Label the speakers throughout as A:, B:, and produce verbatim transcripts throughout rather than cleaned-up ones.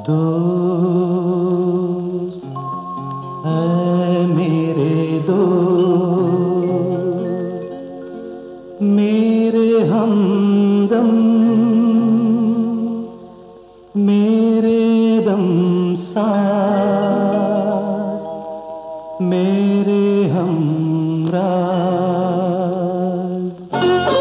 A: दोस्त है मेरे दोस्त, मेरे हमदम, मेरे दम सांस, मेरे हमराज।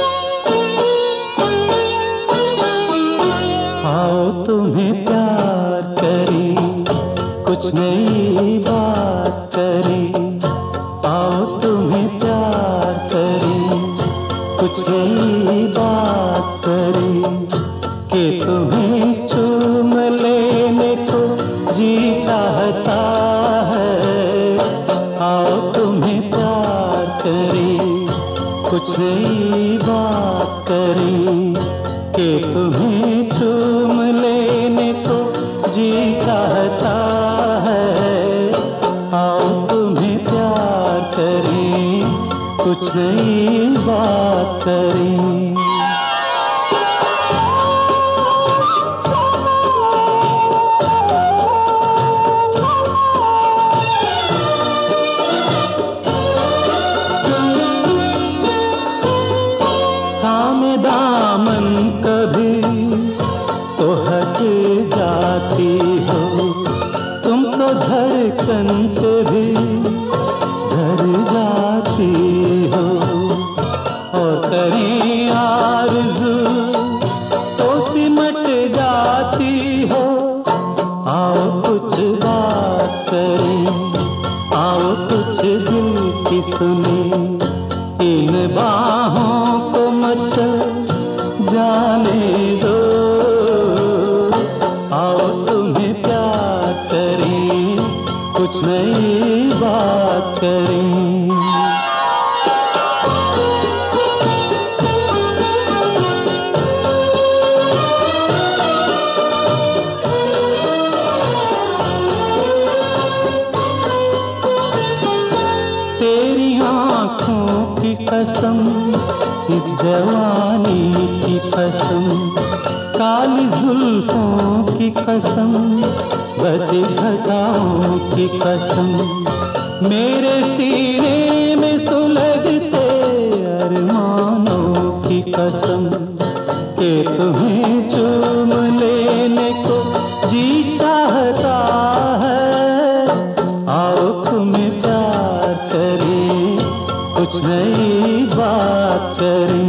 A: आओ तुम्हें प्यार करी, कुछ नई बात करी। आओ तुम्हें प्यार करी, कुछ नई बात करी, कि तुम्हें चूम लेने को जी चाहता है। आओ तुम्हें प्यार करी, कुछ नई बात करी, कि तुम्हें चूम लेने को जी चाहता है। आओ तुम्हें प्यार करी, कुछ नई बात करी। थामे दामन कभी तो हट जाती हो, तुम तो धड़कन से भी डर जाती हो। और करें आरज़ू तो सिमट जाती हो। आओ कुछ बात करें, आओ कुछ दिल की सुने, इन बाहों को मचल जाने दो। आओ तुम्हें प्यार करें, कुछ नई बात करें। तेरी आँखों की कसम, इस जवानी की कसम, काली जुल्फों की कसम, बजे घटाओं की कसम, मेरे सीने में सुलगते अरमानों की कसम, कि तुम्हें चूम लेने को जी चाहता है। आओ तुम्हें प्यार करें, कुछ नई बात करें।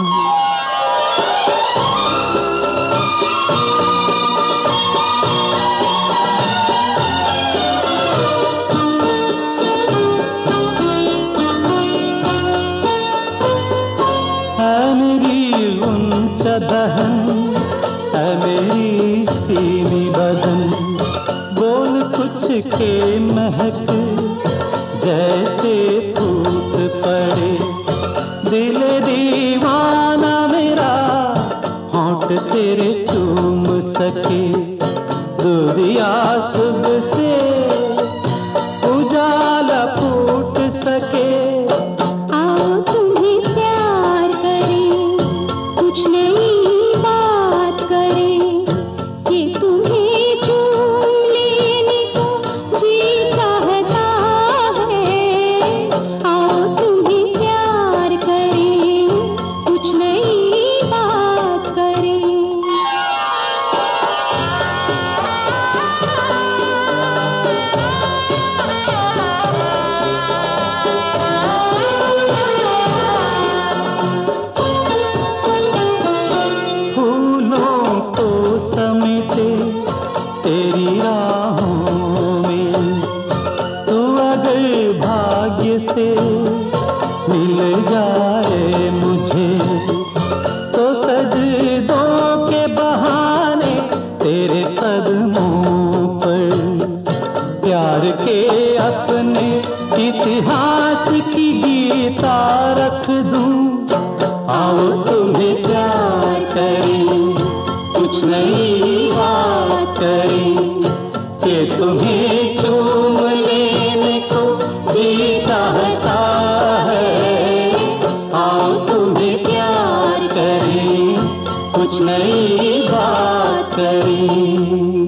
A: है मेरी ऊंचा दहन, है मेरी सीमी बदन, बोल कुछ के महक जैसे फूट पड़े। दिल दीवाना मेरा होंठ तेरे चूम सके, दूरिया सुबह से उजाला फूट सके।
B: आओ तुम्हें प्यार करें, कुछ नई बात करें, कि तुम्हें चूम लेने को जी चाहता है। आओ तुम्हें प्यार करें, कुछ नई बात करें।
A: फूलों को समेटे तेरी राहों में, तू अगर भाग्य से मिल जाए मुझे, तो सजदों के बहाने तेरे कदमों पर प्यार के अपने इतिहास की गीता रख दूं। आओ तुम्हें प्यार करें, कुछ नई बात करें, कि तुम्हें चूम लेने को जी चाहता है। आओ तुम्हें प्यार करें, कुछ नई बात करें।